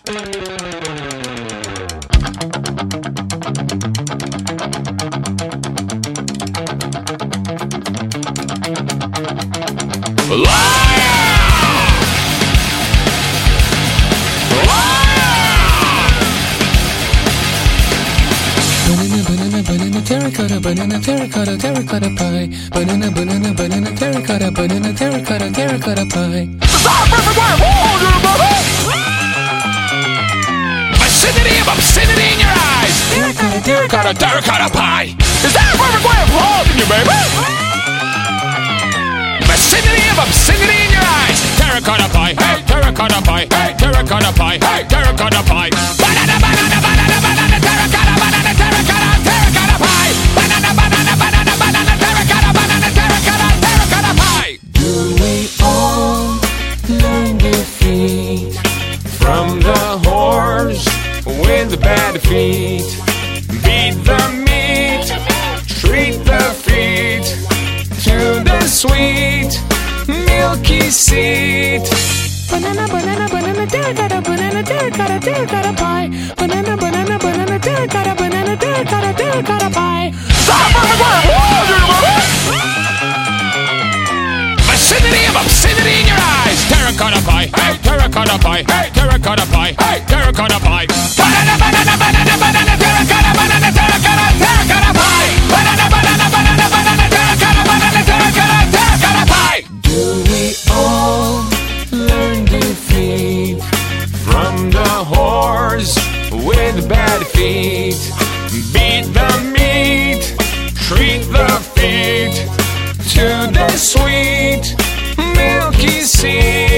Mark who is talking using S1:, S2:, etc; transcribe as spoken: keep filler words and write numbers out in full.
S1: Terracotta, banana, terracotta, terracotta pie. Banana, banana, banana, terracotta, banana, terracotta, terracotta pie.
S2: Stop everywhere! Hold your body! Vicinity of obscenity in your eyes! Terracotta, terracotta, terracotta pie! Is that a perfect way of holding you, baby? Vicinity of obscenity in your eyes! Terracotta pie, hey, terracotta pie, hey, terracotta pie, hey, terracotta pie. Banana, banana, banana, banana, terracotta, banana, terracotta, terracotta pie. Banana, banana, banana, banana, terracotta, banana, terracotta, terracotta pie.
S3: Do we all learn defeat from the horse with the bad feet? Beat the meat, treat the feet to the sweet milky seed.
S1: Banana, banana, banana, terracotta, banana, terracotta, terracotta pie. Banana, banana, banana, terracotta, banana, terracotta, terracotta pie.
S2: Stop everywhere! Hold your body! Vicinity of obscenity in your eyes! Terracotta pie, hey, terracotta pie, hey, terracotta pie, hey, terracotta pie. Banana, banana, banana, banana, terracotta, banana, terracotta, terracotta pie. Banana, banana, banana, banana, terracotta, banana, terracotta, terracotta pie.
S3: Do we all learn defeat from the horse with bad feet? Beat the meat, treat the feet to the sweet milky seed.